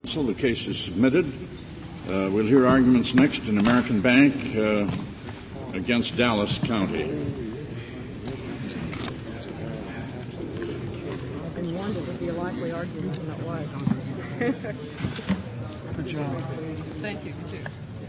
So the case is submitted. We'll hear arguments next in American Bank against Dallas County. I've been warned it would be a likely argument, and it was. Good job. Thank you. You too.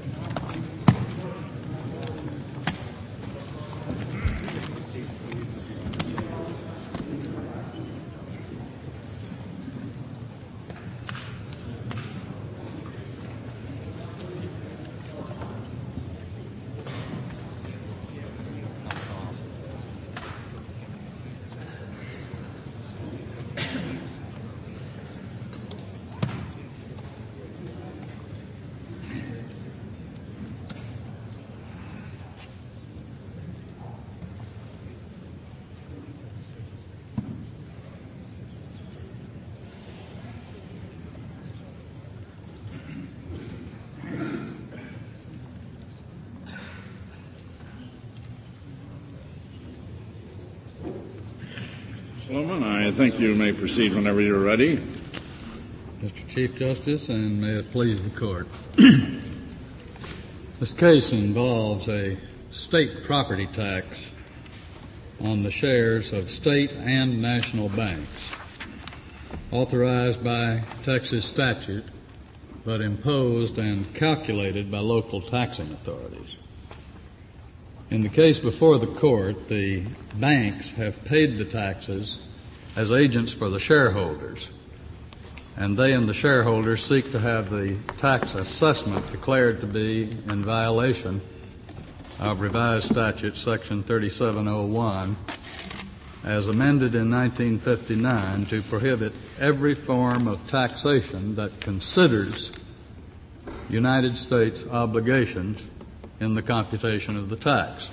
Sloman, I think you may proceed whenever you're ready. Mr. Chief Justice, and may it please the Court. This case involves a state property tax on the shares of state and national banks, authorized by Texas statute, but imposed and calculated by local taxing authorities. In the case before the Court, the banks have paid the taxes as agents for the shareholders, and they and the shareholders seek to have the tax assessment declared to be in violation of revised statute section 3701 as amended in 1959 to prohibit every form of taxation that considers United States obligations in the computation of the tax.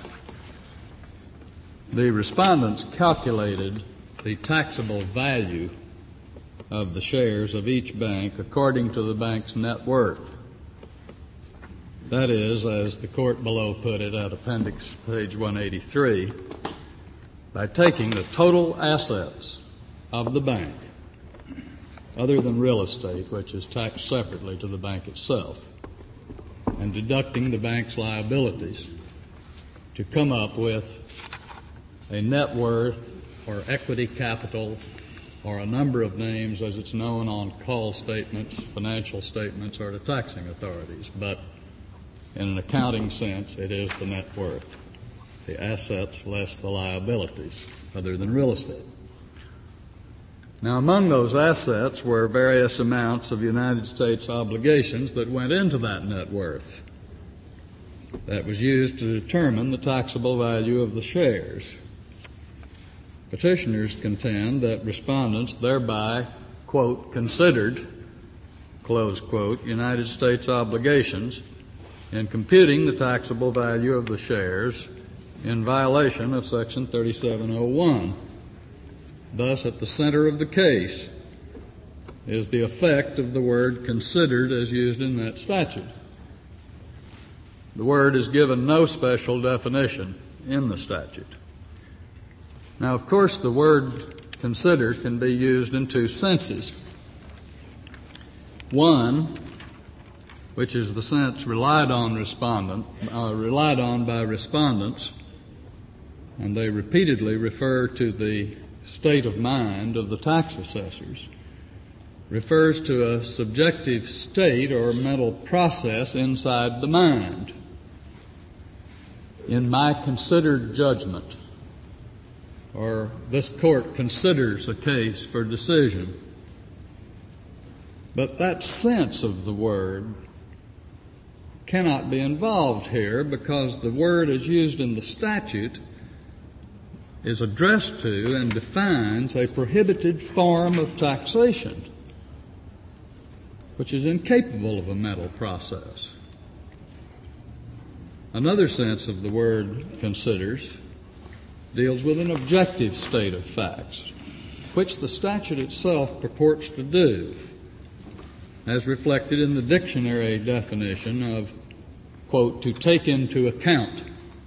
The respondents calculated the taxable value of the shares of each bank according to the bank's net worth. That is, as the Court below put it at appendix page 183, by taking the total assets of the bank, other than real estate, which is taxed separately to the bank itself, and deducting the bank's liabilities to come up with a net worth or equity capital or a number of names as it's known on call statements, financial statements, or to taxing authorities. But in an accounting sense, it is the net worth, the assets less the liabilities, other than real estate. Now, among those assets were various amounts of United States obligations that went into that net worth. That was used to determine the taxable value of the shares. Petitioners contend that respondents thereby, quote, considered, close quote, United States obligations in computing the taxable value of the shares in violation of section 3701. Thus, at the center of the case is the effect of the word considered as used in that statute. The word is given no special definition in the statute. Now, of course, the word consider can be used in two senses. One, which is the sense relied on by respondents, and they repeatedly refer to the state of mind of the tax assessors, refers to a subjective state or mental process inside the mind. In my considered judgment, or this court considers a case for decision. But that sense of the word cannot be involved here because the word as used in the statute is addressed to and defines a prohibited form of taxation, which is incapable of a mental process. Another sense of the word considers deals with an objective state of facts, which the statute itself purports to do, as reflected in the dictionary definition of, quote, to take into account.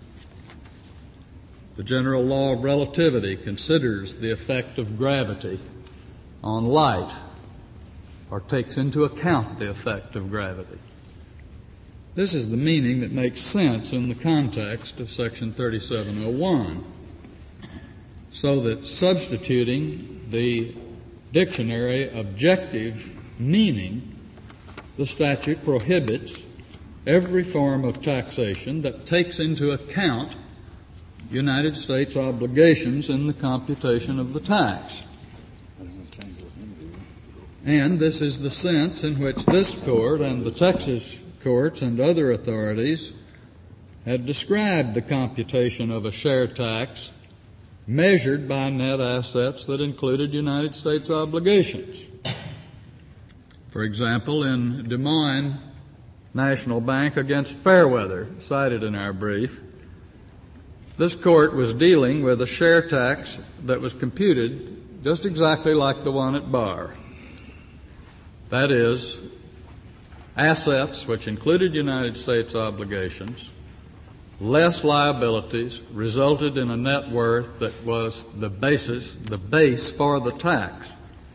The general law of relativity considers the effect of gravity on light, or takes into account the effect of gravity. This is the meaning that makes sense in the context of Section 3701, so that substituting the dictionary objective meaning, the statute prohibits every form of taxation that takes into account United States obligations in the computation of the tax. And this is the sense in which this court and the Texas courts and other authorities had described the computation of a share tax measured by net assets that included United States obligations. For example, in Des Moines National Bank against Fairweather, cited in our brief, this court was dealing with a share tax that was computed just exactly like the one at Barr. That is, assets which included United States obligations, less liabilities, resulted in a net worth that was the base for the tax.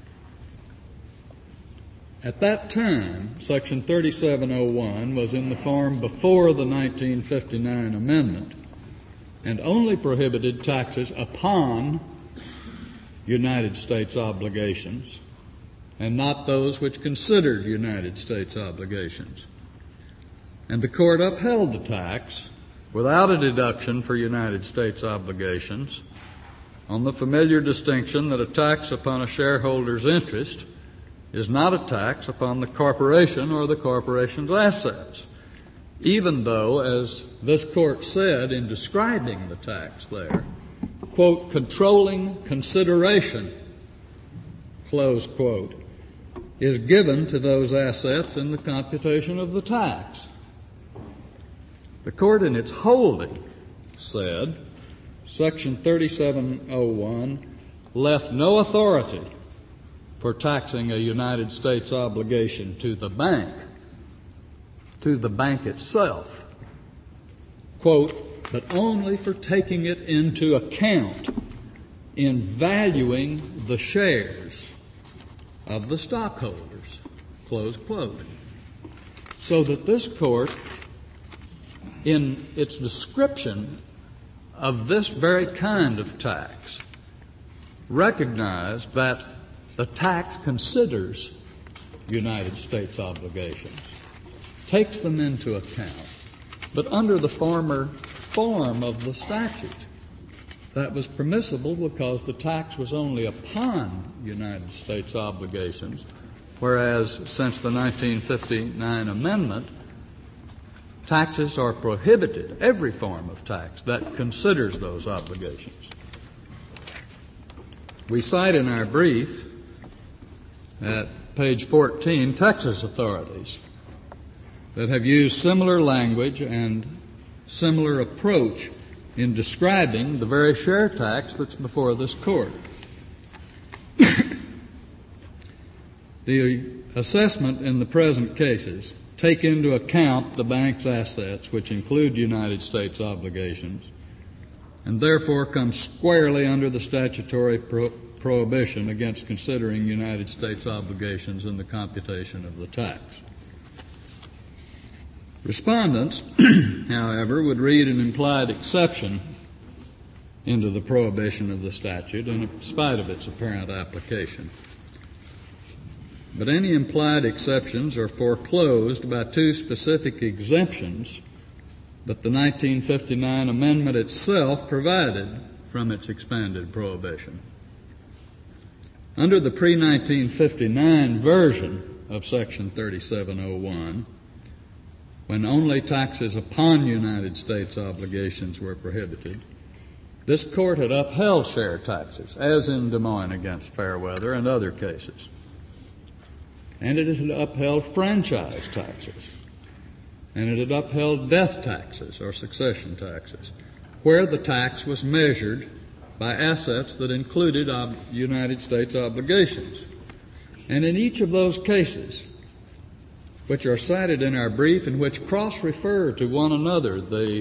At that time, Section 3701 was in the form before the 1959 amendment and only prohibited taxes upon United States obligations and not those which considered United States obligations. And the court upheld the tax without a deduction for United States obligations on the familiar distinction that a tax upon a shareholder's interest is not a tax upon the corporation or the corporation's assets, even though, as this court said in describing the tax there, quote, controlling consideration, close quote, is given to those assets in the computation of the tax. The court in its holding said Section 3701 left no authority for taxing a United States obligation to the bank itself, quote, but only for taking it into account in valuing the shares of the stockholders, close quote. So that this court, in its description of this very kind of tax, recognized that the tax considers United States obligations, takes them into account, but under the former form of the statute. That was permissible because the tax was only upon United States obligations, whereas since the 1959 amendment, taxes are prohibited, every form of tax that considers those obligations. We cite in our brief at page 14 Texas authorities that have used similar language and similar approach in describing the very share tax that's before this court. The assessment in the present cases take into account the bank's assets, which include United States obligations, and therefore come squarely under the statutory prohibition against considering United States obligations in the computation of the tax. Respondents, however, would read an implied exception into the prohibition of the statute in spite of its apparent application. But any implied exceptions are foreclosed by two specific exemptions that the 1959 amendment itself provided from its expanded prohibition. Under the pre-1959 version of Section 3701, when only taxes upon United States obligations were prohibited, this court had upheld share taxes, as in Des Moines against Fairweather and other cases. And it had upheld franchise taxes. And it had upheld death taxes or succession taxes, where the tax was measured by assets that included United States obligations. And in each of those cases, which are cited in our brief and which cross-refer to one another,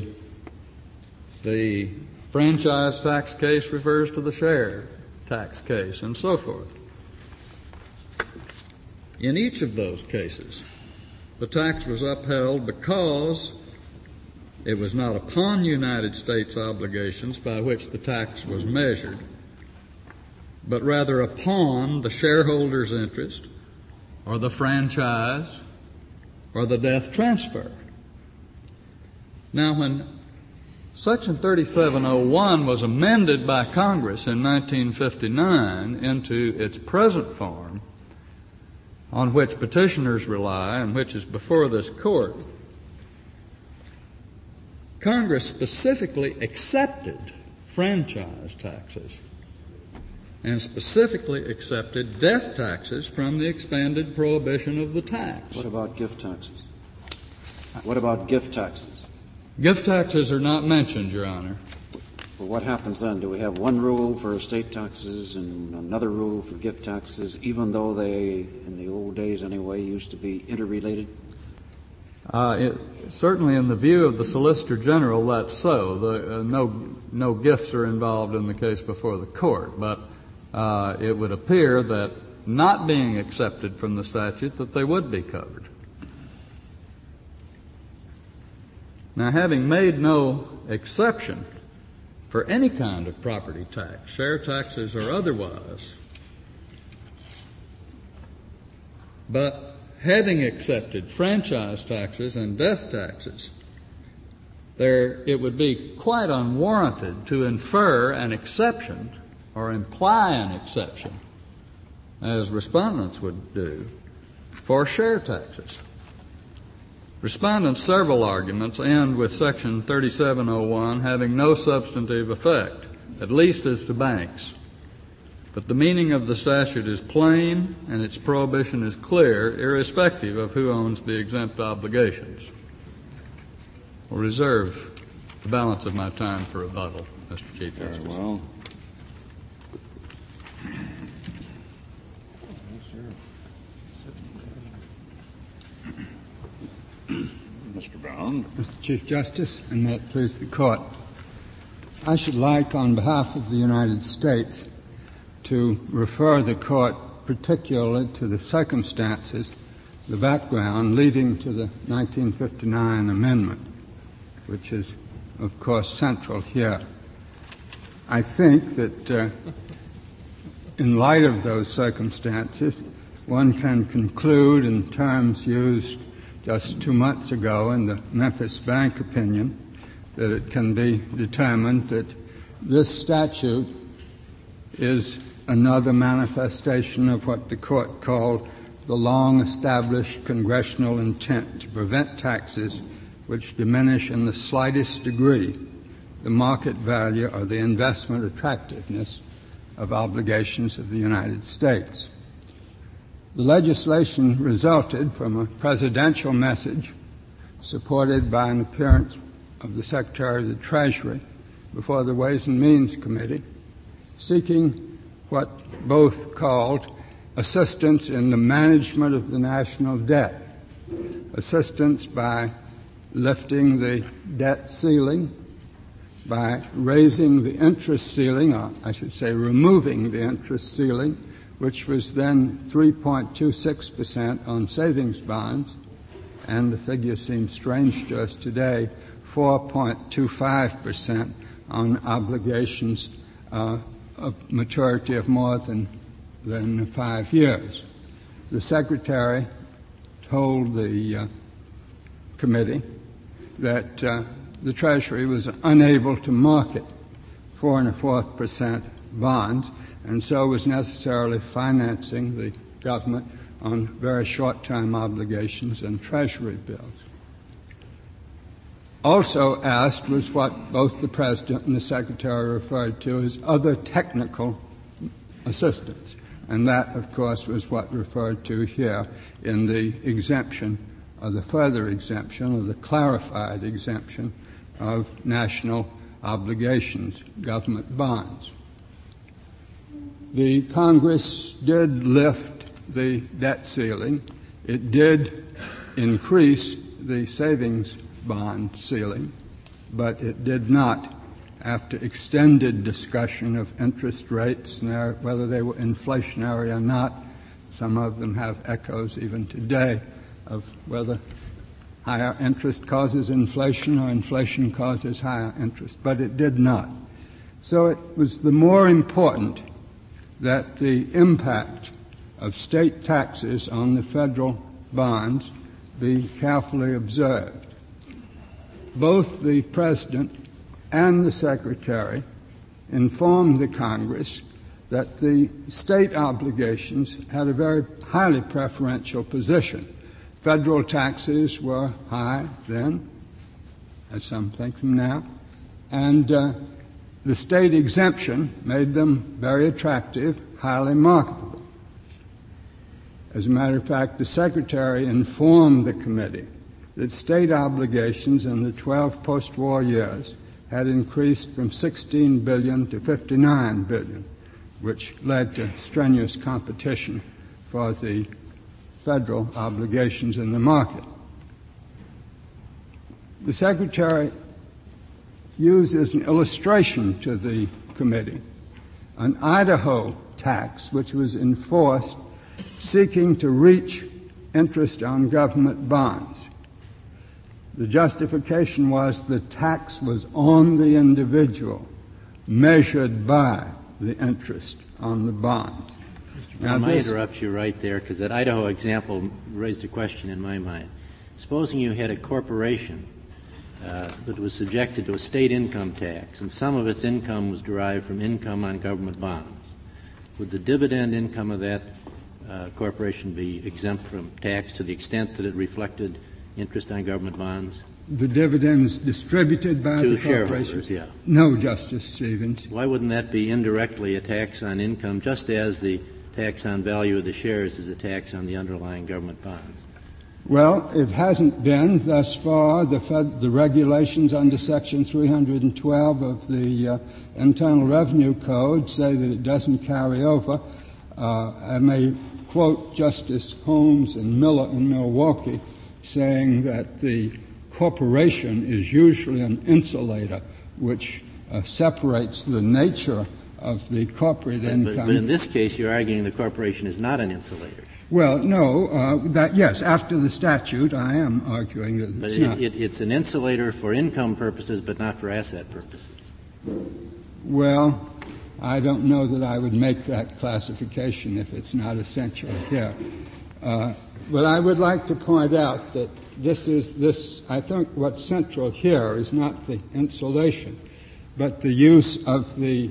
the franchise tax case refers to the share tax case, and so forth. In each of those cases, the tax was upheld because it was not upon United States obligations by which the tax was measured, but rather upon the shareholder's interest or the franchise or the death transfer. Now, when Section 3701 was amended by Congress in 1959 into its present form, on which petitioners rely and which is before this court, Congress specifically accepted franchise taxes and specifically accepted death taxes from the expanded prohibition of the tax. What about gift taxes? What about gift taxes? Gift taxes are not mentioned, Your Honor. Well, what happens then? Do we have one rule for estate taxes and another rule for gift taxes, even though they, in the old days anyway, used to be interrelated? Certainly in the view of the Solicitor General, that's so. No gifts are involved in the case before the court, but it would appear that not being accepted from the statute that they would be covered. Now, having made no exception for any kind of property tax, share taxes or otherwise, but having accepted franchise taxes and death taxes, it would be quite unwarranted to infer an exception or imply an exception, as respondents would do, for share taxes. Respondents' several arguments end with Section 3701 having no substantive effect, at least as to banks. But the meaning of the statute is plain and its prohibition is clear, irrespective of who owns the exempt obligations. I'll reserve the balance of my time for rebuttal, Mr. Chief Justice. Very well. Mr. Brown. Mr. Chief Justice, and may it please the Court, I should like, on behalf of the United States, to refer the Court particularly to the circumstances, the background leading to the 1959 amendment, which is, of course, central here. I think that in light of those circumstances, one can conclude in terms used just 2 months ago in the Memphis Bank opinion that it can be determined that this statute is another manifestation of what the Court called the long-established congressional intent to prevent taxes which diminish in the slightest degree the market value or the investment attractiveness of obligations of the United States. The legislation resulted from a presidential message supported by an appearance of the Secretary of the Treasury before the Ways and Means Committee, seeking what both called assistance in the management of the national debt, assistance by lifting the debt ceiling, by raising the interest ceiling, or I should say removing the interest ceiling, which was then 3.26% on savings bonds, and the figure seems strange to us today, 4.25% on obligations of maturity of more than 5 years. The Secretary told the committee that the Treasury was unable to market 4 1/4% bonds, and so was necessarily financing the government on very short-term obligations and Treasury bills. Also asked was what both the President and the Secretary referred to as other technical assistance, and that, of course, was what referred to here in the exemption, or the further exemption, or the clarified exemption of national obligations, government bonds. The Congress did lift the debt ceiling. It did increase the savings bond ceiling, but it did not, after extended discussion of interest rates and whether they were inflationary or not, Some of them have echoes even today of whether higher interest causes inflation or inflation causes higher interest, but it did not. So it was the more important that the impact of state taxes on the federal bonds be carefully observed. Both the President and the Secretary informed the Congress that the state obligations had a very highly preferential position. Federal taxes were high then, as some think them now, and the state exemption made them very attractive, highly marketable. As a matter of fact, the Secretary informed the committee that state obligations in the 12 post-war years had increased from $16 billion to $59 billion, which led to strenuous competition for the federal obligations in the market. The Secretary used as an illustration to the committee an Idaho tax which was enforced seeking to reach interest on government bonds. The justification was the tax was on the individual, measured by the interest on the bonds. Mr. Brown, I interrupt you right there because that Idaho example raised a question in my mind. Supposing you had a corporation that was subjected to a state income tax, and some of its income was derived from income on government bonds. Would the dividend income of that corporation be exempt from tax to the extent that it reflected interest on government bonds? The dividends distributed by to the corporation? Shareholders, yeah. No, Justice Stevens. Why wouldn't that be indirectly a tax on income, just as the tax on value of the shares is a tax on the underlying government bonds? Well, it hasn't been thus far. The regulations under Section 312 of the Internal Revenue Code say that it doesn't carry over. I may quote Justice Holmes and Miller in Milwaukee saying that the corporation is usually an insulator which separates the nature of the corporate income. But in this case, you're arguing the corporation is not an insulator. Well, no, yes, after the statute, I am arguing that but it's not. It's an insulator for income purposes, but not for asset purposes. Well, I don't know that I would make that classification if it's not essential here. But I would like to point out that I think what's central here is not the insulation, but the use of the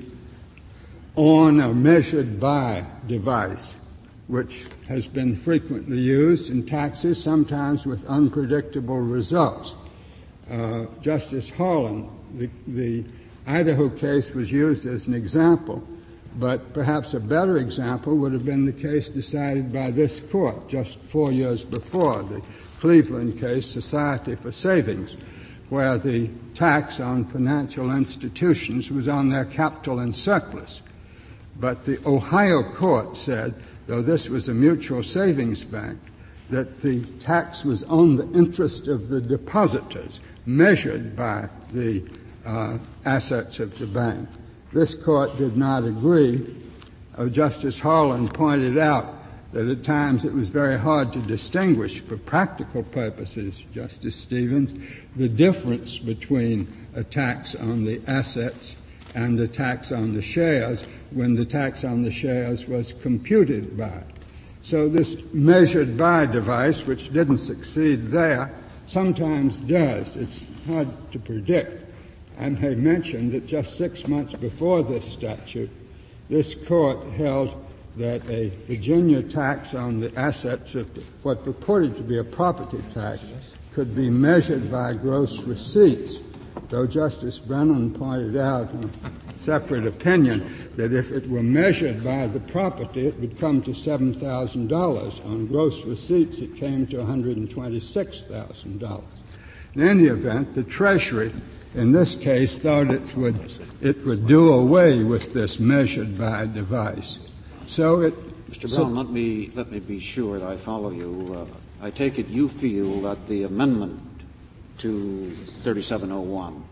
on or measured by device, which has been frequently used in taxes, sometimes with unpredictable results. Justice Harlan, the Idaho case was used as an example, but perhaps a better example would have been the case decided by this court just 4 years before, the Cleveland case, Society for Savings, where the tax on financial institutions was on their capital and surplus. But the Ohio court said, though this was a mutual savings bank, that the tax was on the interest of the depositors, measured by the assets of the bank. This court did not agree. Justice Harlan pointed out that at times it was very hard to distinguish for practical purposes, Justice Stevens, the difference between a tax on the assets and a tax on the shares when the tax on the shares was computed by. So this measured by device, which didn't succeed there, sometimes does. It's hard to predict. I may mention that just 6 months before this statute, this court held that a Virginia tax on the assets of what purported to be a property tax could be measured by gross receipts, though Justice Brennan pointed out in a separate opinion that if it were measured by the property, it would come to $7,000. On gross receipts, it came to $126,000. In any event, the Treasury in this case thought it would do away with this measured by device. So Mr. Brown, let me be sure that I follow you. I take it you feel that the amendment to 3701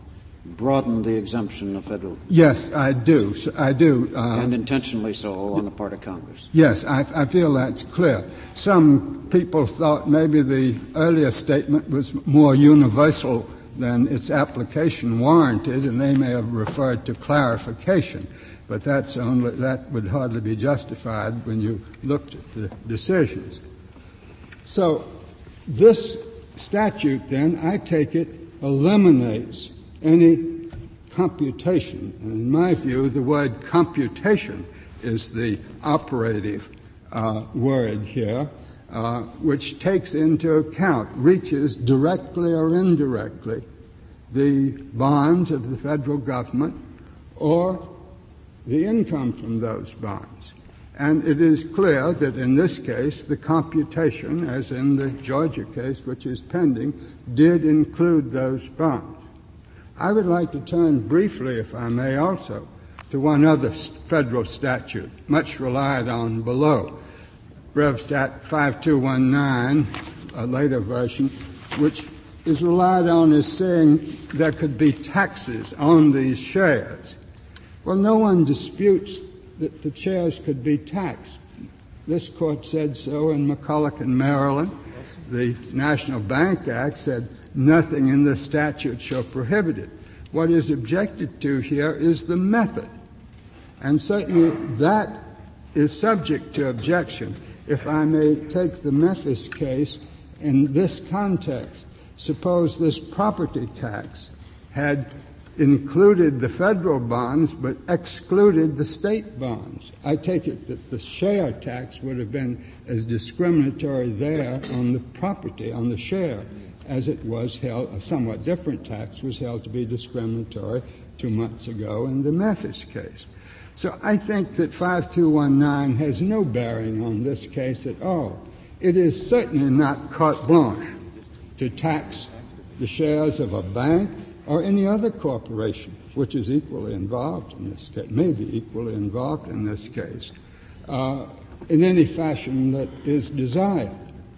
broaden the exemption of federal? Yes, I do. I do. And intentionally so on the part of Congress? Yes, I feel that's clear. Some people thought maybe the earlier statement was more universal than its application warranted, and they may have referred to clarification. But that would hardly be justified when you looked at the decisions. So this statute, then, I take it, eliminates any computation. And in my view, the word computation is the operative word here, which takes into account, reaches directly or indirectly the bonds of the federal government or the income from those bonds. And it is clear that in this case, the computation, as in the Georgia case, which is pending, did include those bonds. I would like to turn briefly, if I may also, to one other federal statute, much relied on below, Rev. Stat 5219, a later version, which is relied on as saying there could be taxes on these shares. Well, no one disputes that the shares could be taxed. This court said so in McCulloch, Maryland. The National Bank Act said nothing in the statute shall prohibit it. What is objected to here is the method. And certainly that is subject to objection. If I may take the Memphis case in this context, suppose this property tax had included the federal bonds but excluded the state bonds. I take it that the share tax would have been as discriminatory there on the property, on the share, as it was held, a somewhat different tax was held to be discriminatory 2 months ago in the Memphis case. So I think that 5219 has no bearing on this case at all. It is certainly not carte blanche to tax the shares of a bank or any other corporation, which is equally involved in this case, may be equally involved in this case, in any fashion that is desired.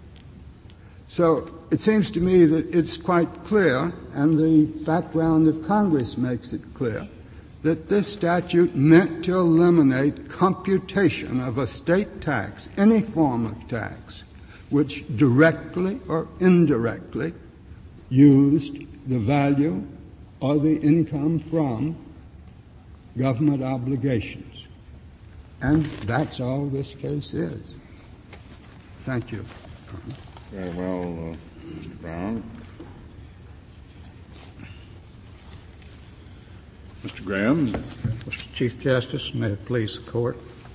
So it seems to me that it's quite clear, and the background of Congress makes it clear, that this statute meant to eliminate computation of a state tax, any form of tax, which directly or indirectly used the value or the income from government obligations. And that's all this case is. Thank you. Very well, Mr. Brown. Mr. Graham. Mr. Chief Justice, may it please the Court.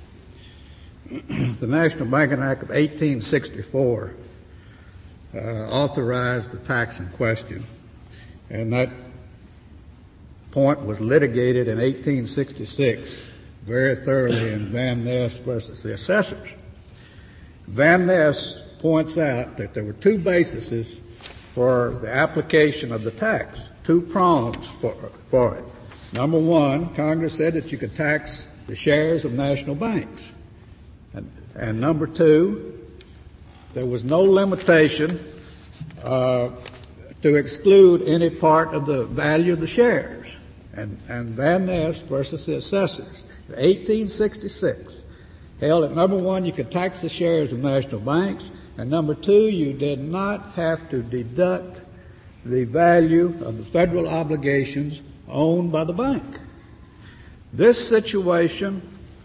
The National Banking Act of 1864 authorized the tax in question, and that point was litigated in 1866 very thoroughly in Van Ness versus the assessors. Van Ness points out that there were two bases for the application of the tax, two prongs for it. Number one, Congress said that you could tax the shares of national banks. And number two, there was no limitation to exclude any part of the value of the shares. And Van Ness versus the assessors, 1866, held that number one, you could tax the shares of national banks, and number two, you did not have to deduct the value of the federal obligations owned by the bank. This situation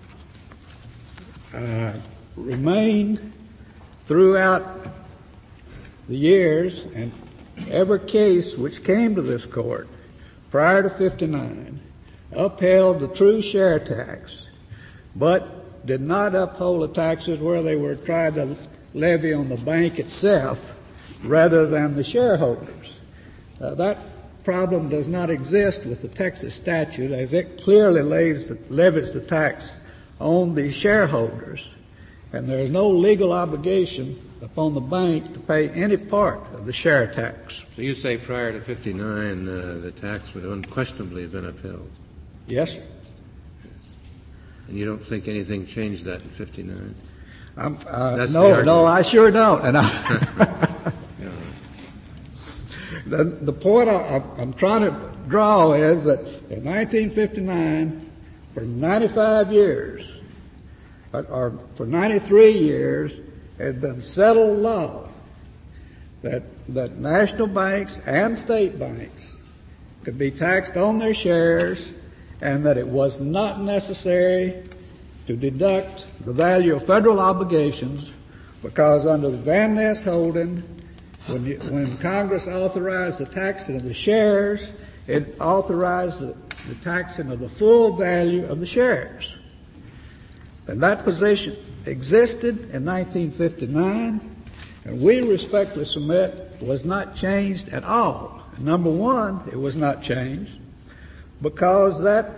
remained throughout the years, and every case which came to this court prior to 59 upheld the true share tax, but did not uphold the taxes where they were trying to levy on the bank itself rather than the shareholders. That problem does not exist with the Texas statute, as it clearly levies the tax on the shareholders, and there is no legal obligation upon the bank to pay any part of the share tax. So you say prior to 59 the tax would unquestionably have been upheld? Yes, sir. And you don't think anything changed that in 59? No, I sure don't. And The point I'm trying to draw is that in 1959, for 95 years, or for 93 years, it had been settled law that national banks and state banks could be taxed on their shares, and that it was not necessary to deduct the value of federal obligations, because under the Van Ness holding, when Congress authorized the taxing of the shares, it authorized the taxing of the full value of the shares. And that position existed in 1959, and we respectfully submit was not changed at all. Number one, it was not changed because that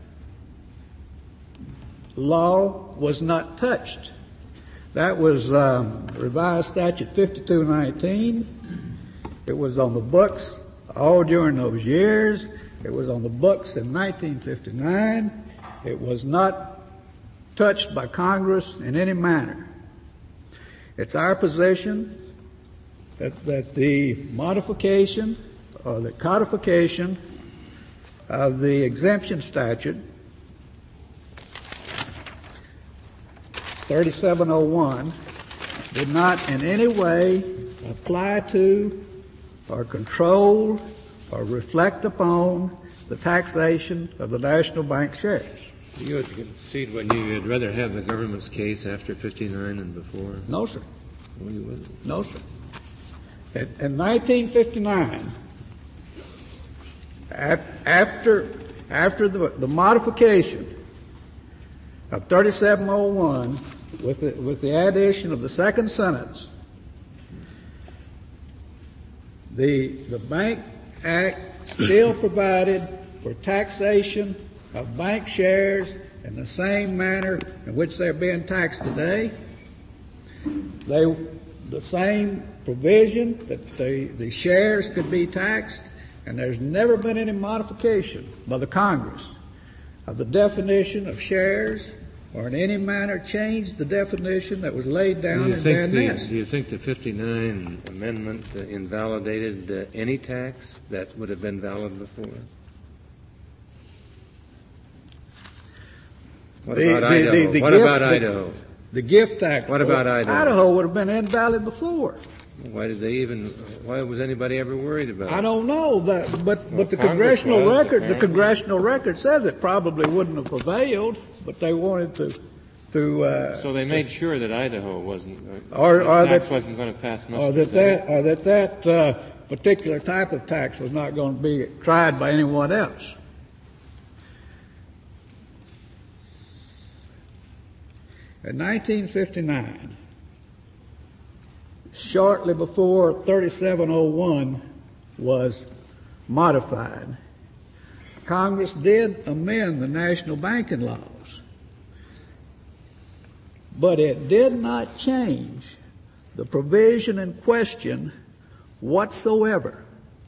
law was not touched. That was revised statute 5219. It was on the books all during those years. It was on the books in 1959. It was not touched by Congress in any manner. It's our position that the modification or the codification of the exemption statute 3701 did not in any way apply to or control or reflect upon the taxation of the national bank shares. You would concede when you'd rather have the government's case after 59 than before? No, sir. Well, you wouldn't. No, sir. In 1959, after the modification of 3701 with the addition of the second sentence, the Bank Act still provided for taxation of bank shares in the same manner in which they're being taxed today. The same provision that the shares could be taxed, and there's never been any modification by the Congress of the definition of shares or in any manner changed the definition that was laid down in Van Ness. Do you think the 59 amendment invalidated any tax that would have been valid before? What about Idaho? The gift tax. What about Idaho? Idaho would have been invalid before. Why was anybody ever worried about it? I don't know that, but the congressional record says it probably wouldn't have prevailed, but they wanted to. So they made sure that Idaho wasn't, wasn't going to pass muster. Or that particular type of tax was not going to be tried by anyone else. In 1959, shortly before 3701 was modified, Congress did amend the national banking laws, but it did not change the provision in question whatsoever.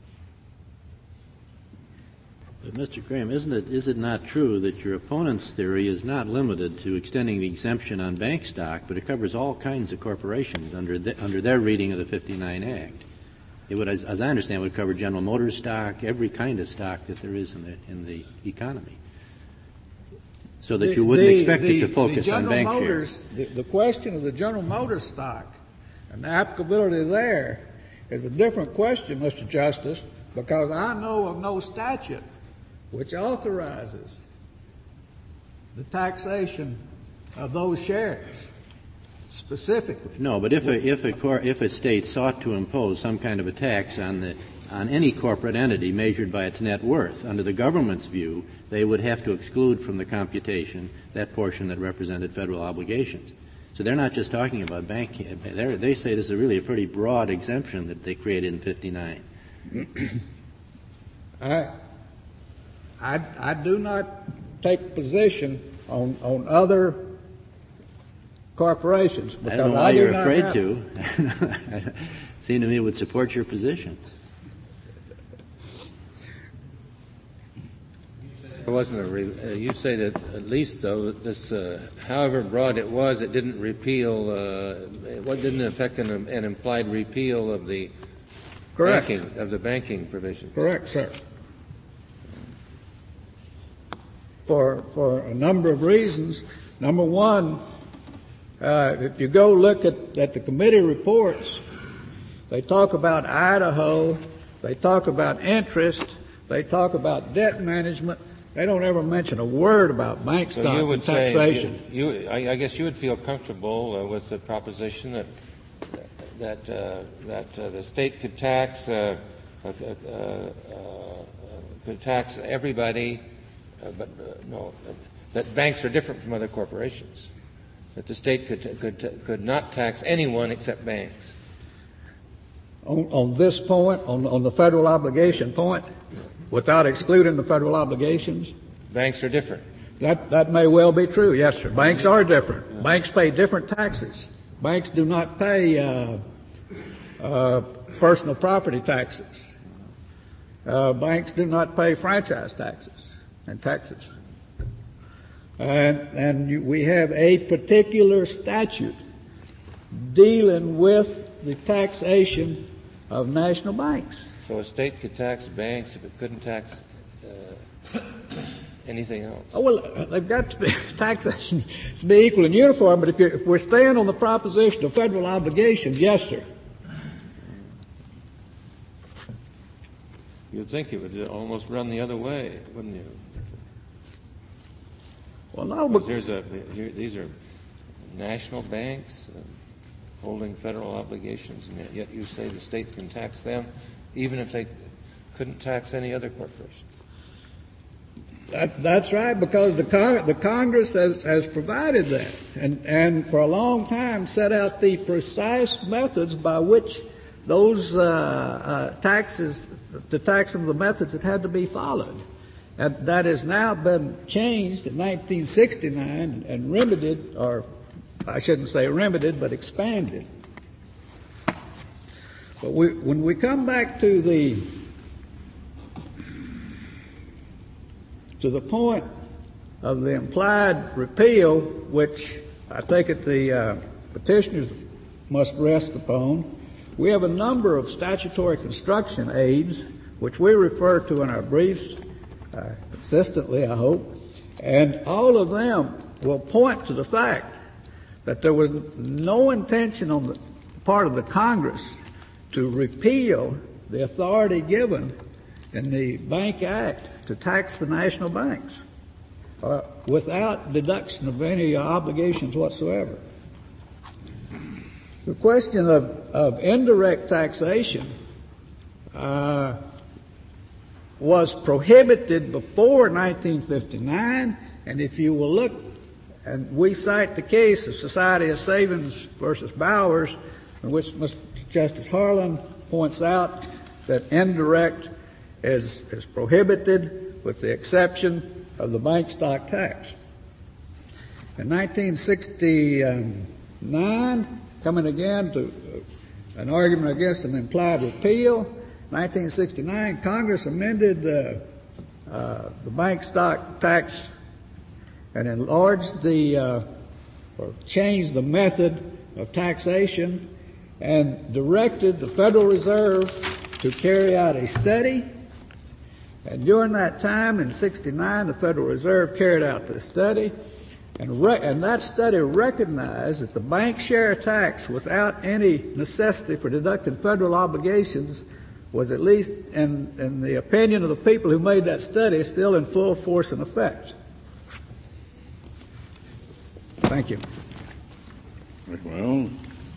But Mr. Graham, is it not true that your opponent's theory is not limited to extending the exemption on bank stock, but it covers all kinds of corporations under their reading of the 59 Act? It would, as I understand, would cover General Motors stock, every kind of stock that there is in the economy, so that you wouldn't expect it to focus on bank shares. The question of the General Motors stock and the applicability there is a different question, Mr. Justice, because I know of no statute which authorizes the taxation of those shares specifically. No, but if a state sought to impose some kind of a tax on any corporate entity measured by its net worth, under the government's view, they would have to exclude from the computation that portion that represented federal obligations. So they're not just talking about bank. They say this is really a pretty broad exemption that they created in 59. I do not take position on other corporations. I don't know why you're afraid to. It seemed to me it would support your position. You say that at least, though, this, however broad it was, it didn't repeal, it didn't affect an implied repeal of the Correct. banking provisions. Correct, sir. For a number of reasons. Number one, if you go look at the committee reports, they talk about Idaho, they talk about interest, they talk about debt management. They don't ever mention a word about bank stock and taxation. I guess you would feel comfortable with the proposition that the state could tax everybody, that banks are different from other corporations. That the state could not tax anyone except banks. On this point, on the federal obligation point, without excluding the federal obligations? Banks are different. That may well be true, yes, sir. Banks are different. Banks pay different taxes. Banks do not pay personal property taxes. Banks do not pay franchise taxes in Texas. And we have a particular statute dealing with the taxation of national banks. So a state could tax banks if it couldn't tax anything else. Oh, well, they've got to be taxation to be equal and uniform, but if we're staying on the proposition of federal obligations, yes, sir. You'd think it would almost run the other way, wouldn't you? Well, no, but these are national banks holding federal obligations, and yet you say the state can tax them even if they couldn't tax any other corporation. That's right, because the Congress has provided that, and for a long time set out the precise methods by which those taxes, to tax them, the methods that had to be followed. And that has now been changed in 1969 and remedied, or I shouldn't say remedied, but expanded. But when we come back to the point of the implied repeal, which I take it the petitioners must rest upon, we have a number of statutory construction aids, which we refer to in our briefs consistently, I hope, and all of them will point to the fact that there was no intention on the part of the Congress to repeal the authority given in the Bank Act to tax the national banks without deduction of any obligations whatsoever. The question of indirect taxation was prohibited before 1959, and if you will look, and we cite the case of Society of Savings versus Bowers, in which Mr. Justice Harlan points out that indirect is prohibited with the exception of the bank stock tax. In 1969, coming again to an argument against an implied repeal, 1969, Congress amended the bank stock tax and enlarged or changed the method of taxation and directed the Federal Reserve to carry out a study. And during that time, in 1969, the Federal Reserve carried out this study, and that study recognized that the bank share tax, without any necessity for deducting federal obligations, was, at least in the opinion of the people who made that study, still in full force and effect. Thank you. Very well.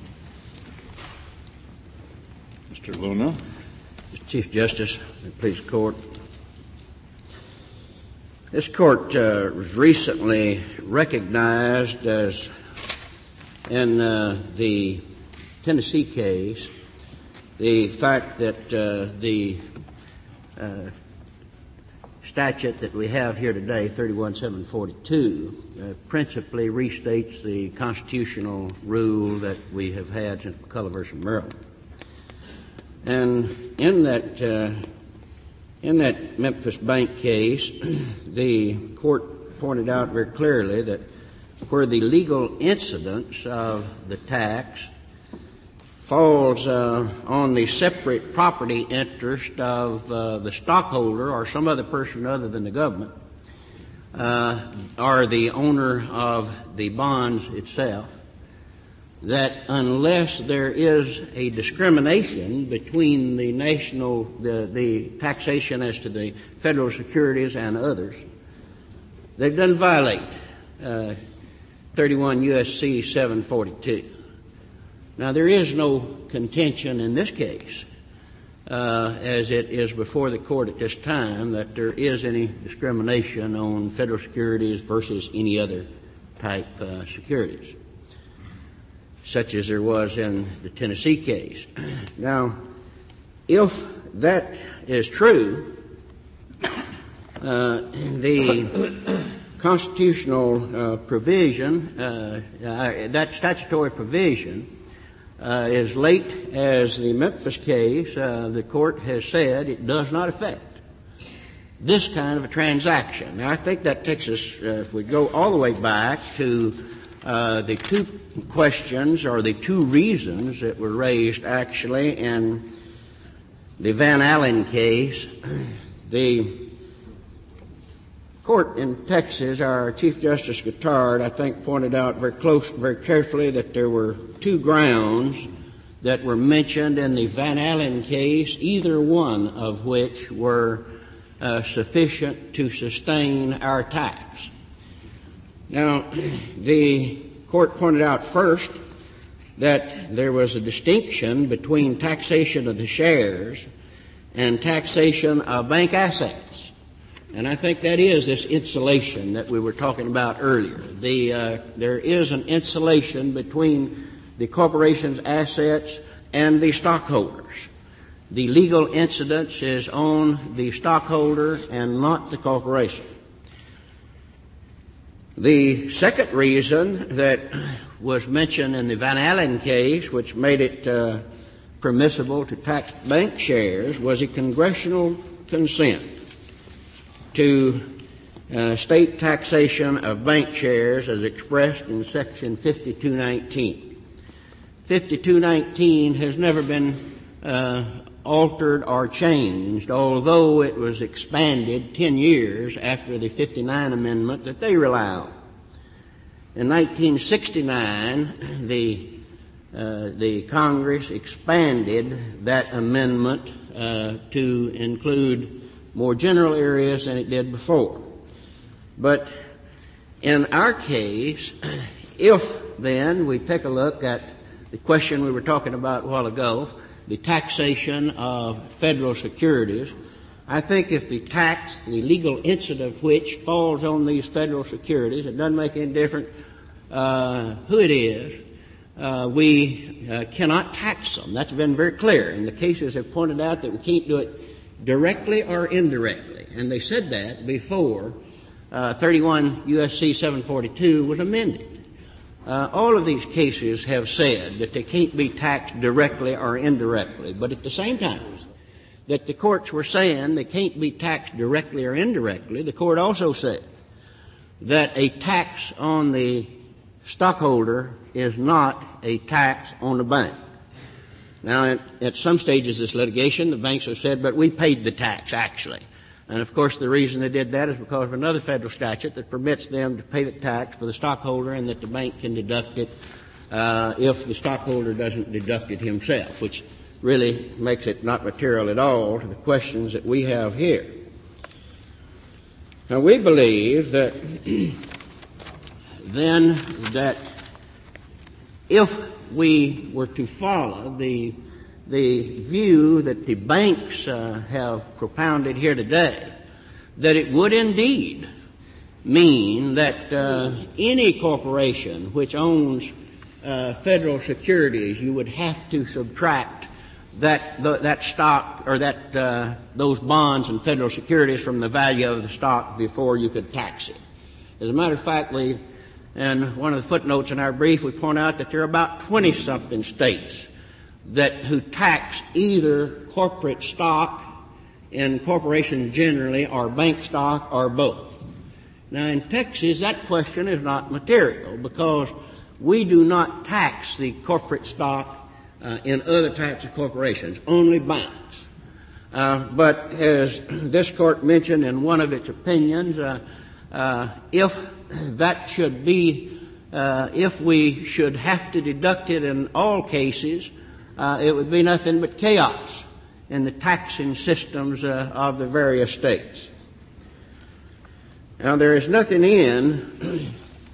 Mr. Luna. Mr. Chief Justice, please court. This court was recently recognized as, in the Tennessee case, the fact that the statute that we have here today, 31742, principally restates the constitutional rule that we have had since McCullough versus Maryland. And in that Memphis Bank case, the court pointed out very clearly that where the legal incidence of the tax falls on the separate property interest of the stockholder or some other person other than the government, or the owner of the bonds itself, that unless there is a discrimination between the the taxation as to the federal securities and others, they've done violate 31 U.S.C. 742. Now, there is no contention in this case, as it is before the court at this time, that there is any discrimination on federal securities versus any other type securities, such as there was in the Tennessee case. Now, if that is true, the constitutional provision, that statutory provision, as late as the Memphis case, the court has said it does not affect this kind of a transaction. Now, I think that takes us, if we go all the way back to the two questions or the two reasons that were raised actually in the Van Allen case. The court in Texas, our Chief Justice Guittard, I think, pointed out very carefully that there were two grounds that were mentioned in the Van Allen case, either one of which were sufficient to sustain our tax. Now, the court pointed out first that there was a distinction between taxation of the shares and taxation of bank assets. And I think that is this insulation that we were talking about earlier. There is an insulation between the corporation's assets and the stockholders. The legal incidence is on the stockholder and not the corporation. The second reason that was mentioned in the Van Allen case, which made it permissible to tax bank shares, was a congressional consent to state taxation of bank shares as expressed in Section 5219. 5219 has never been altered or changed, although it was expanded 10 years after the 59 amendment that they rely on. In 1969, the Congress expanded that amendment to include more general areas than it did before. But in our case, if then we take a look at the question we were talking about a while ago, the taxation of federal securities, I think if the tax, the legal incident of which falls on these federal securities, it doesn't make any difference who it is, we cannot tax them. That's been very clear. And the cases have pointed out that we can't do it directly or indirectly. And they said that before 31 U.S.C. 742 was amended. All of these cases have said that they can't be taxed directly or indirectly. But at the same time that the courts were saying they can't be taxed directly or indirectly, the court also said that a tax on the stockholder is not a tax on the bank. Now, at some stages of this litigation, the banks have said, but we paid the tax, actually. And, of course, the reason they did that is because of another federal statute that permits them to pay the tax for the stockholder and that the bank can deduct it if the stockholder doesn't deduct it himself, which really makes it not material at all to the questions that we have here. Now, we believe that then that if we were to follow the view that the banks have propounded here today, that it would indeed mean that any corporation which owns federal securities, you would have to subtract that stock or those bonds and federal securities from the value of the stock before you could tax it. As a matter of fact, in one of the footnotes in our brief, we point out that there are about 20-something states who tax either corporate stock in corporations generally or bank stock or both. Now, in Texas, that question is not material because we do not tax the corporate stock in other types of corporations, only banks. But as this court mentioned in one of its opinions, if that should be, if we should have to deduct it in all cases, it would be nothing but chaos in the taxing systems of the various states. Now, there is nothing in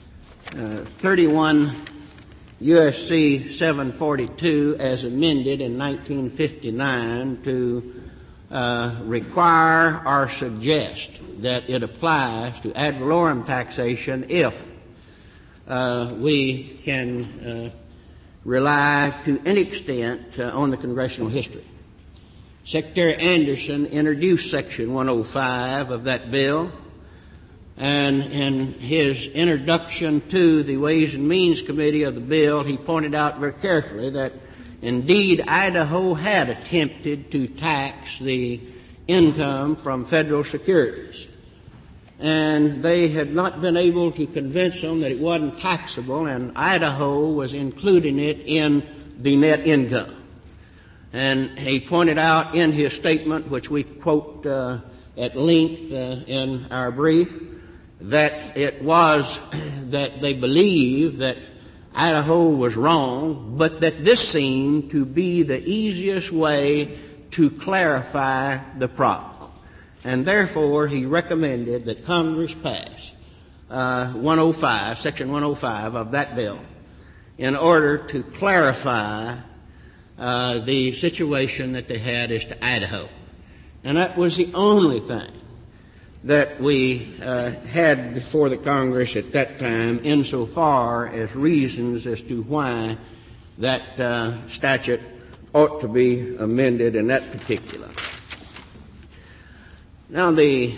31 U.S.C. 742 as amended in 1959 to require or suggest that it applies to ad valorem taxation if we can rely to any extent on the congressional history. Secretary Anderson introduced Section 105 of that bill, and in his introduction to the Ways and Means Committee of the bill, he pointed out very carefully that indeed Idaho had attempted to tax the income from federal securities, and they had not been able to convince them that it wasn't taxable, and Idaho was including it in the net income. And he pointed out in his statement, which we quote at length in our brief, that it was that they believed that Idaho was wrong, but that this seemed to be the easiest way to clarify the problem. And therefore, he recommended that Congress pass 105, Section 105 of that bill, in order to clarify the situation that they had as to Idaho. And that was the only thing that we had before the Congress at that time insofar as reasons as to why that statute ought to be amended in that particular. Now, the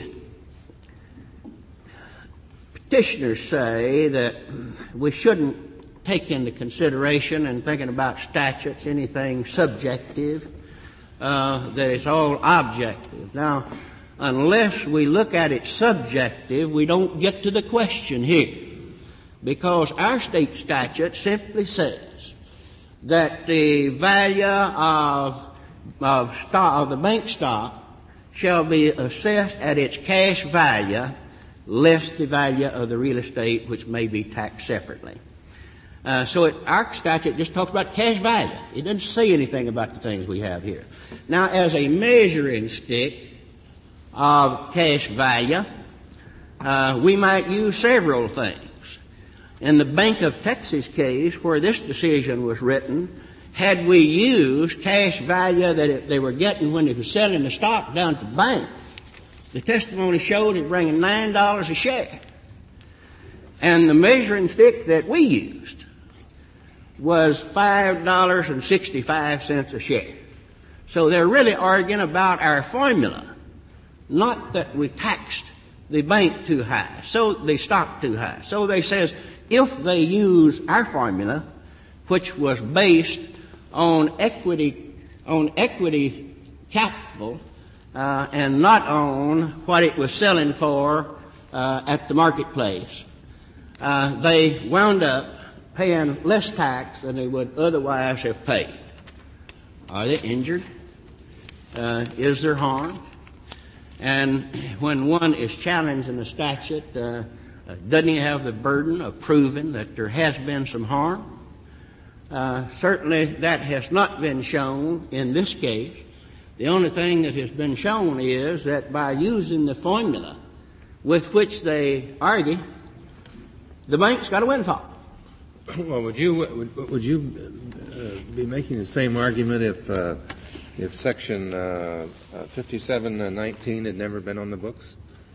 petitioners say that we shouldn't take into consideration in thinking about statutes anything subjective, that it's all objective. Now, unless we look at it subjective, we don't get to the question here, because our state statute simply says that the value of the bank stock shall be assessed at its cash value less the value of the real estate, which may be taxed separately. So our statute just talks about cash value. It doesn't say anything about the things we have here. Now, as a measuring stick of cash value, we might use several things. In the Bank of Texas case, where this decision was written, had we used cash value that they were getting when they were selling the stock down at the bank, the testimony showed it bringing $9 a share. And the measuring stick that we used was $5.65 a share. So they're really arguing about our formula, not that we taxed the bank too high, so the stock too high. So they says if they use our formula, which was based on equity capital, and not on what it was selling for at the marketplace, they wound up paying less tax than they would otherwise have paid. Are they injured? Is there harm? And when one is challenged in the statute, doesn't he have the burden of proving that there has been some harm? Certainly that has not been shown in this case. The only thing that has been shown is that by using the formula with which they argue, the bank's got a windfall. Well, would you be making the same argument if Section 5719 had never been on the books?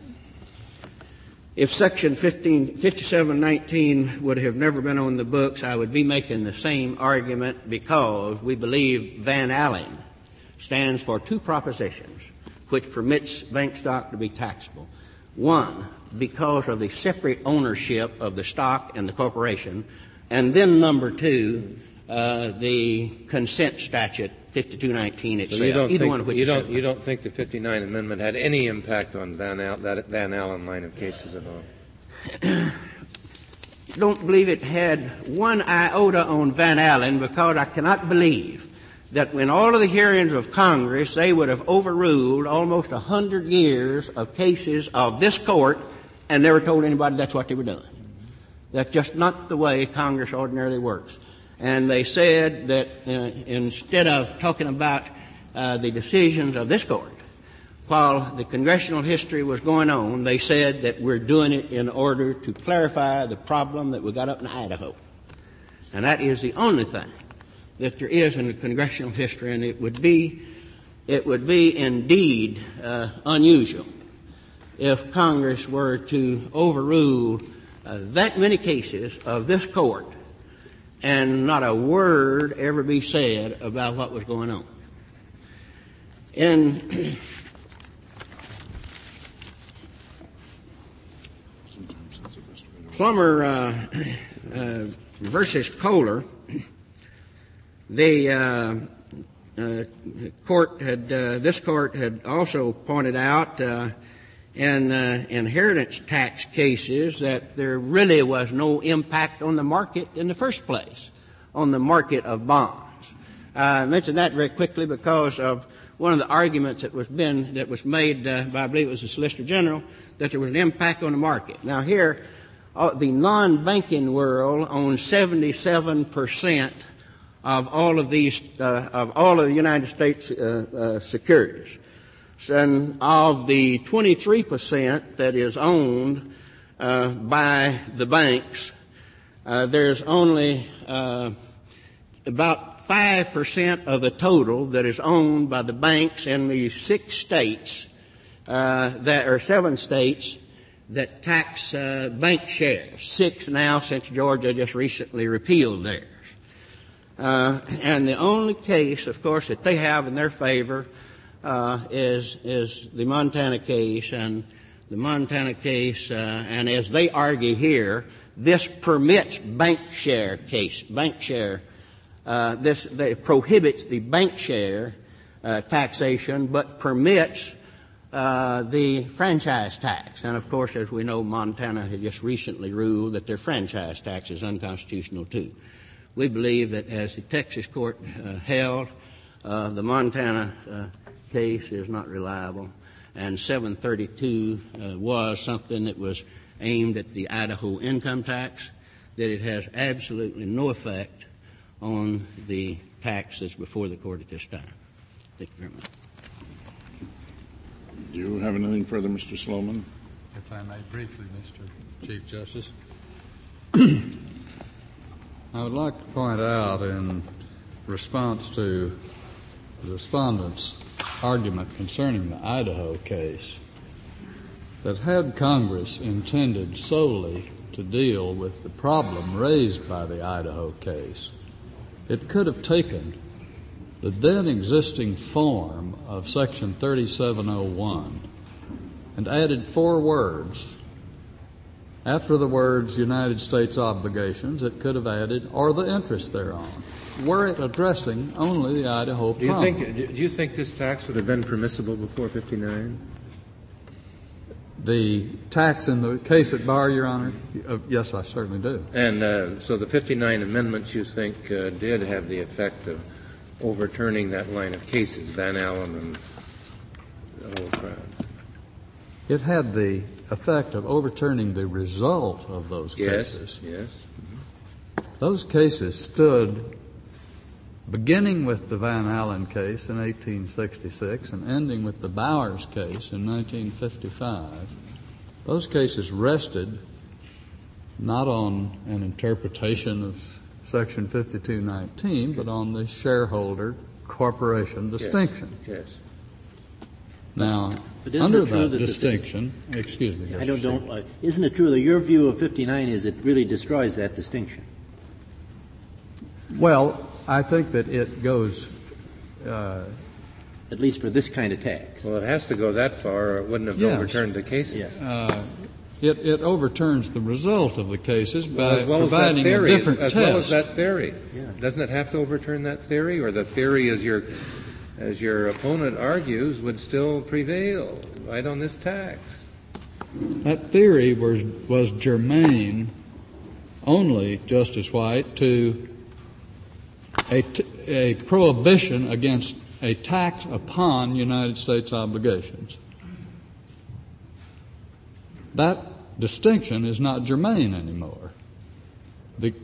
If Section 5719 would have never been on the books, I would be making the same argument, because we believe Van Allen stands for two propositions which permits bank stock to be taxable. One, because of the separate ownership of the stock and the corporation, and then number two, the consent statute 5219 itself. So you don't think the 59 Amendment had any impact on that Van Allen line of cases at all? don't believe it had one iota on Van Allen, because I cannot believe that when all of the hearings of Congress, they would have overruled almost 100 years of cases of this court and never told anybody that's what they were doing. That's just not the way Congress ordinarily works. And they said that instead of talking about the decisions of this court, while the congressional history was going on, they said that we're doing it in order to clarify the problem that we got up in Idaho. And that is the only thing that there is in the congressional history, and it would be indeed unusual if Congress were to overrule that many cases of this court and not a word ever be said about what was going on. In Plummer versus Kohler, the this court had also pointed out in inheritance tax cases that there really was no impact on the market in the first place, on the market of bonds. I mention that very quickly because of one of the arguments that was made by, I believe it was the Solicitor General, that there was an impact on the market. Now here, the non-banking world owns 77% of all of these, of all of the United States securities. And of the 23% that is owned by the banks, there's only about 5% of the total that is owned by the banks in the 6 states that are 7 states that tax bank shares. 6 now, since Georgia just recently repealed theirs. And the only case, of course, that they have in their favor is the Montana case, and the Montana case, and as they argue here, this permits bank share. This prohibits the bank share taxation, but permits the franchise tax. And of course, as we know, Montana had just recently ruled that their franchise tax is unconstitutional too. We believe that, as the Texas court held, the Montana case is not reliable, and 732 was something that was aimed at the Idaho income tax, that it has absolutely no effect on the tax that's before the court at this time. Thank you very much. Do you have anything further, Mr. Sloman? If I may briefly, Mr. Chief Justice. I would like to point out, in response to the respondent's argument concerning the Idaho case, that had Congress intended solely to deal with the problem raised by the Idaho case, it could have taken the then existing form of Section 3701 and added 4 words. After the words United States obligations, it could have added, or the interest thereon, were it addressing only the Idaho problem. Do you think this tax would have been permissible before 59? The tax in the case at bar, Your Honor? Yes, I certainly do. And so the 59 amendments, you think, did have the effect of overturning that line of cases, Van Allen and the whole crowd? It had the effect of overturning the result of those cases. Yes. Those cases stood, beginning with the Van Allen case in 1866 and ending with the Bowers case in 1955. Those cases rested not on an interpretation of Section 5219, but on the shareholder corporation distinction. Yes. Now, under that distinction, excuse me. Isn't it true that your view of 59 is it really destroys that distinction? Well, I think that it goes, at least for this kind of tax. Well, it has to go that far, or it wouldn't have overturned the cases. Yes. It overturns the result of the cases by as well providing as that theory, a different test. As well as that theory. Yeah. Doesn't it have to overturn that theory, or the theory, as your opponent argues, would still prevail right on this tax? That theory was germane only, Justice White, to a prohibition against a tax upon United States obligations. That distinction is not germane anymore. It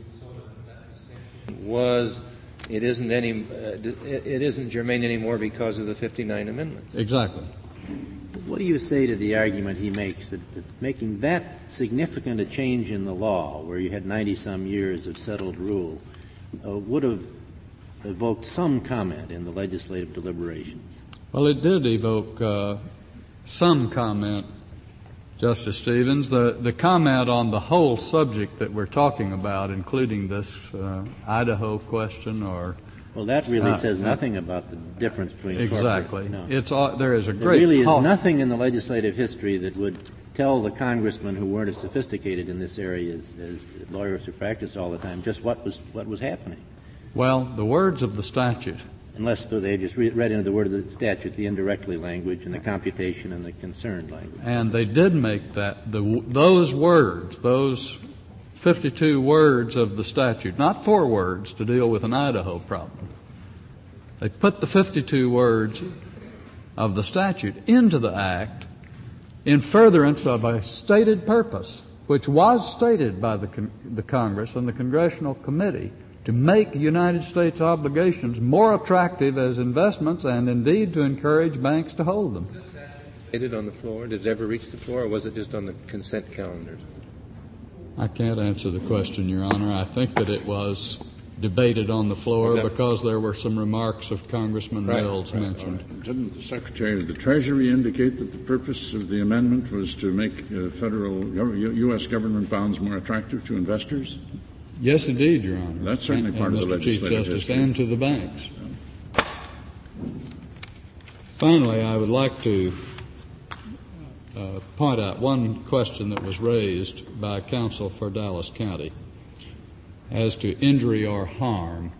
isn't germane anymore because of the 59 amendments. Exactly. What do you say to the argument he makes that making that significant a change in the law, where you had 90-some years of settled rule, would have evoked some comment in the legislative deliberations? Well, it did evoke some comment, Justice Stevens. The comment on the whole subject that we're talking about, including this Idaho question or... Well, that really says nothing about the difference between exactly. No. There is a there great... There really is nothing in the legislative history that would tell the congressmen who weren't as sophisticated in this area as lawyers who practice all the time just what was happening. Well, the words of the statute. Unless they just read into the word of the statute the indirectly language and the computation and the concerned language. And they did make that, those words, those 52 words of the statute, not 4 words to deal with an Idaho problem. They put the 52 words of the statute into the Act in furtherance of a stated purpose, which was stated by the Congress and the Congressional Committee, to make United States obligations more attractive as investments and indeed to encourage banks to hold them. Did it on the floor? Did it ever reach the floor, or was it just on the consent calendars? I can't answer the question, Your Honor. I think that it was debated on the floor because there were some remarks of Congressman Mills mentioned. Didn't the Secretary of the Treasury indicate that the purpose of the amendment was to make federal U.S. government bonds more attractive to investors? Yes, indeed, Your Honor. That's certainly part of the legislative Chief Justice, history. and to the banks. Finally, I would like to point out one question that was raised by counsel for Dallas County as to injury or harm.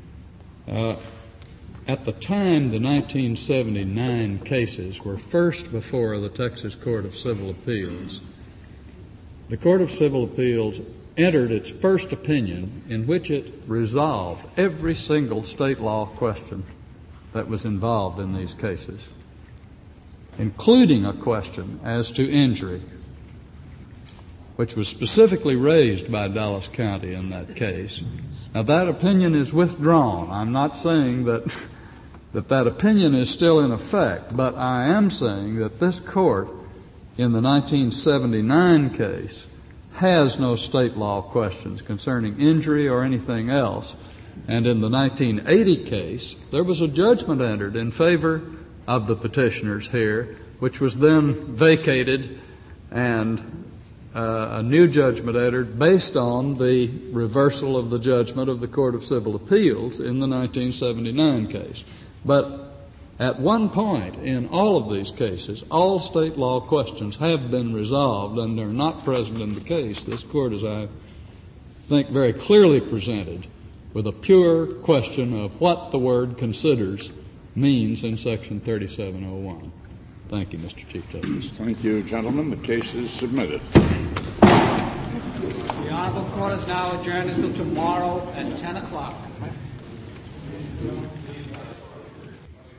At the time the 1979 cases were first before the Texas Court of Civil Appeals, the Court of Civil Appeals entered its first opinion in which it resolved every single state law question that was involved in these cases, including a question as to injury, which was specifically raised by Dallas County in that case. Now, that opinion is withdrawn. I'm not saying that opinion is still in effect, but I am saying that this court in the 1979 case has no state law questions concerning injury or anything else. And in the 1980 case, there was a judgment entered in favor of the petitioners here, which was then vacated and a new judgment entered based on the reversal of the judgment of the Court of Civil Appeals in the 1979 case. But at one point in all of these cases, all state law questions have been resolved and they're not present in the case. This Court, as I think, very clearly presented with a pure question of what the word considers means in Section 3701. Thank you, Mr. Chief Justice. Thank you, gentlemen. The case is submitted. The Honorable Court is now adjourned until tomorrow at 10 o'clock.